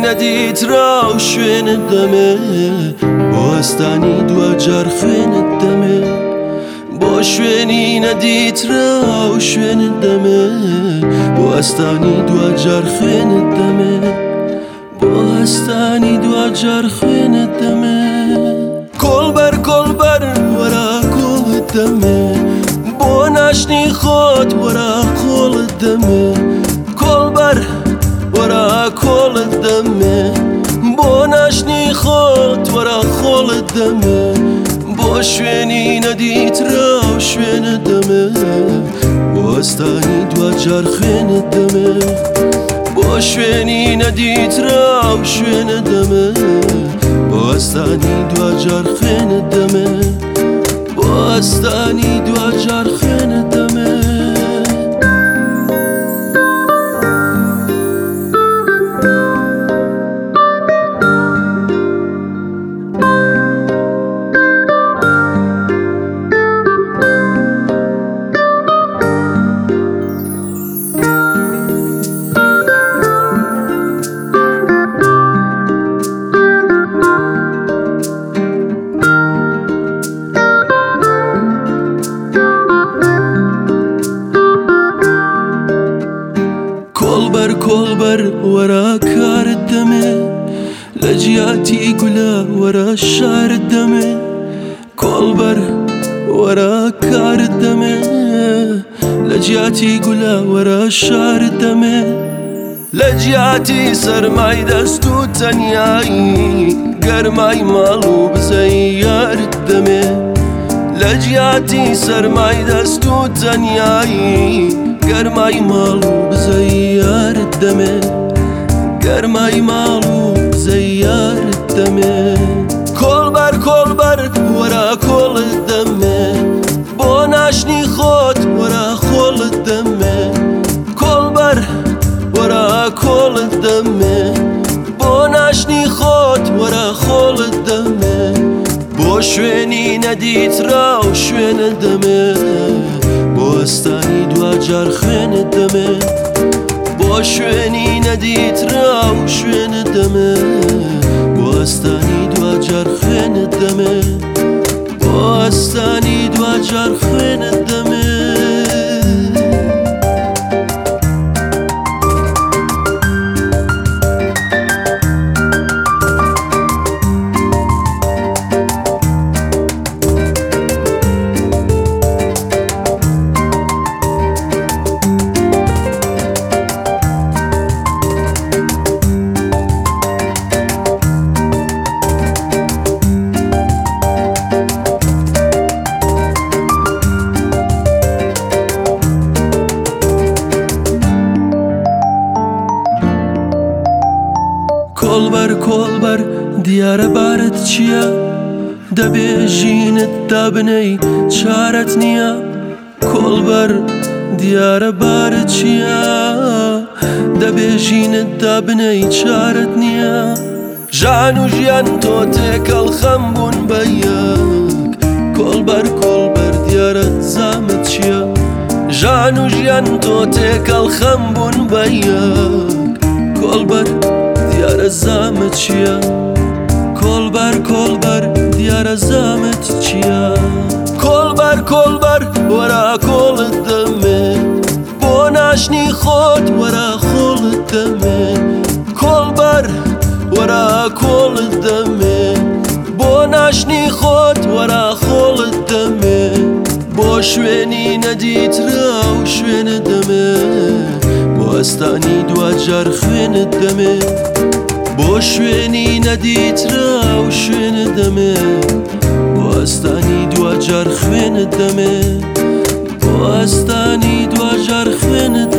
نەدیترا و شوێنت دەمێ بۆ هەستانی دوجار خوێنت دەمێ بۆ شوێنی نەدیترا و شوێنت دەمێ بۆ هەستانی دوجار خوێنت دەمێ بۆ هەستانی دوجار خوێنت دەمێ کۆڵبەر کۆڵبەر وەرە کۆڵت دەمێ بۆ ناشنی خۆت وەرە کۆڵت دەمێ کۆڵبەر وەرە کۆڵت دەمێ بۆ ناشنی خۆت وەرە خۆڵت دەمێ بۆ شوێنی نەدیترا و شوێنت دەمێ بۆ هەستانی دوجار خوێنت دەمێ بۆ شوێنی نەدیترا و شوێنت دەمێ بۆ هەستانی دوجار خوێنت دەمێ بۆ هەستانی دوجار خوێنت دەمێ کۆڵبەر کۆڵبەر وەرە کارت دەمێ لە جیاتی گولە وەرە شارت دەمێ کۆڵبەر وەرە کارت دەمێ لە جیاتی گولە وەرە شارت دەمێ لە جیاتی سەرمای دەست و تەنیایی گەرمای ماڵ و بزەی یارت دەمێ لە جیاتی سەرمای دەست و تەنیایی گەرمای ماڵ و بزەی یارت دەمێ گەرمای ماڵ و بزەی یارت دەمێ کۆڵبەر کۆڵبەر وەرە کۆڵت دەمێ بۆ ناشنی خۆت وەرە خۆڵت دەمێ کۆڵبەر وەرە کۆڵت دەمێ بۆ ناشنی خۆت وەرە خۆڵت دەمێ بۆ شوێنی نەدیترا و شوێنت دەمێ بۆ هەستانی دوجار خوێنت دەمێ بۆ شوێنی نەدیترا و شوێنت دەمێ بۆ هەستانی دوجار خوێنت دەمێ بۆ هەستانی دوجار خوێنت دەمێ کۆڵبەر کۆڵبەر دیارە بارت چییە دەبێژینت دابنەی چارەت نییە کۆڵبەر دیارە بارت چییە دەبێژینت دابنەی چارەت نییە ژان و ژیان تۆ تێکەڵ خەم بوون بە یەک کۆڵبەر کۆڵبەر دیارە زامت چییە ژان و ژیان تۆ تێکەڵ خەم بوون بە یەک کۆڵبەر دیارە زامت چییە کۆڵبەر کۆڵبەر دیارە زامت چییە کۆڵبەر کۆڵبەر وەرە کۆڵت دەمێ بۆ ناشنی خۆت وەرە خۆڵت دەمێ کۆڵبەر وەرە کۆڵت دەمێ بۆ ناشنی خۆت وەرە خۆڵت دەمێ بۆ شوێنی نەدیترا و شوێنت دەمێ بۆ هەستانی دوجار خوێنت دەمێ بۆ شوێنی نەدیترا و شوێنت دەمێ بۆ هەستانی دوجار خوێنت دەمێ بۆ هەستانی دوجار خوێنت